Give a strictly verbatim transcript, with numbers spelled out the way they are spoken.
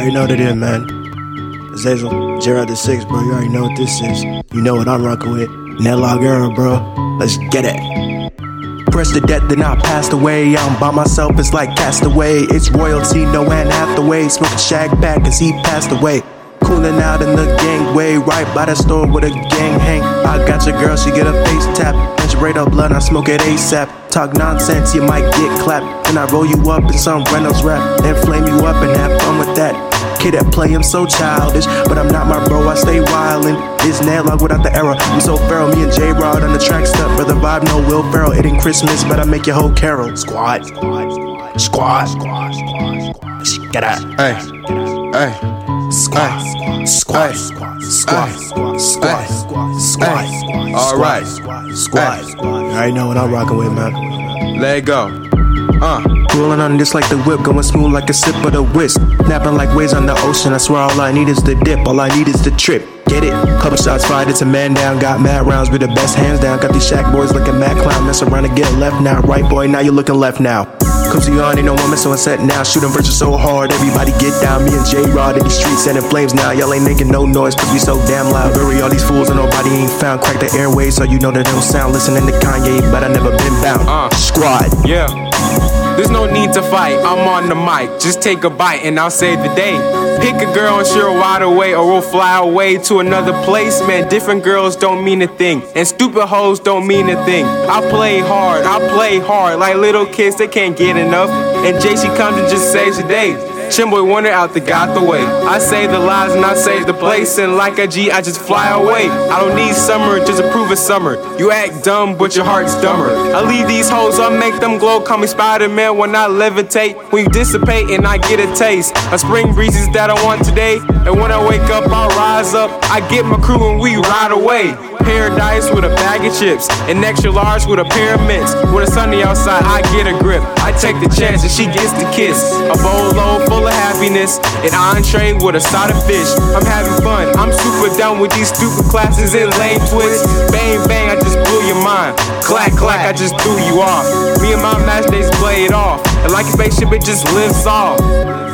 already know what it is, man. Zazel, Gerard the Six, bro. You already know what this is. You know what I'm rocking with. Nedlock era, bro. Let's get it. Press the debt, then I passed away. I'm by myself, it's like Castaway. It's royalty, no Anne Hathaway. Smoking shag pack cause he passed away. Cooling out in the gangway, right by the store with a gang hang. I got your girl, she get a face tap. And she braid up blood, I smoke it ASAP. Talk nonsense, you might get clapped. Then I roll you up in some Reynolds rap. Then flame you up and have fun with that. Kid that play, I'm so childish, but I'm not my bro, I stay wildin'. It's Nedlock without the era, I'm so feral. Me and J-Rod on the track step, brother vibe, no Will Ferrell. It ain't Christmas, but I make your whole carol. Squad, squad, squad, squad, squad. Get out. Hey, hey. Squad, squad, squad, squad, squad, squad, squad, squad. All right, squad. You already know what I'm rocking with, man. Let it go. Uh. Rolling on this like the whip, going smooth like a sip of the whisk. Napping like waves on the ocean, I swear all I need is the dip, all I need is the trip. Get it? Couple shots fired, it's a man down. Got mad rounds with the best hands down. Got these Shaq boys looking mad clown. Mess around and get left now. Right boy, now you're looking left now. Cozy on, ain't no woman, so I'm set now. Shooting verses so hard, everybody get down. Me and J-Rod in these streets setting flames now. Y'all ain't making no noise cause we so damn loud. Bury all these fools and nobody ain't found. Crack the airways so you know that they don't sound. Listening to Kanye, but I never been bound. Uh. Squad. Yeah. There's no need to fight, I'm on the mic. Just take a bite and I'll save the day. Pick a girl and she'll ride away, or we'll fly away to another place. Man, different girls don't mean a thing, and stupid hoes don't mean a thing. I play hard, I play hard, like little kids, they can't get enough. And J C comes and just saves the day. Chimboy wanted out the got the way. I save the lives and I save the place. And like a G, I just fly away. I don't need summer just to prove it's summer. You act dumb, but your heart's dumber. I leave these hoes, I make them glow. Call me Spider-Man when I levitate. When you dissipate and I get a taste of spring breezes that I want today. And when I wake up, I'll rise up. I get my crew and we ride away. Paradise with a bag of chips, and extra large with a pair of mints. When it's sunny outside, I get a grip. I take the chance and she gets the kiss. A bolo full of happiness, an entree with a side of fish. I'm having fun, I'm super down with these stupid classes and lame twists. Bang bang, I just blew your mind. Clack clack, I just threw you off. Me and my match days play it off, and like a spaceship, it just lifts off.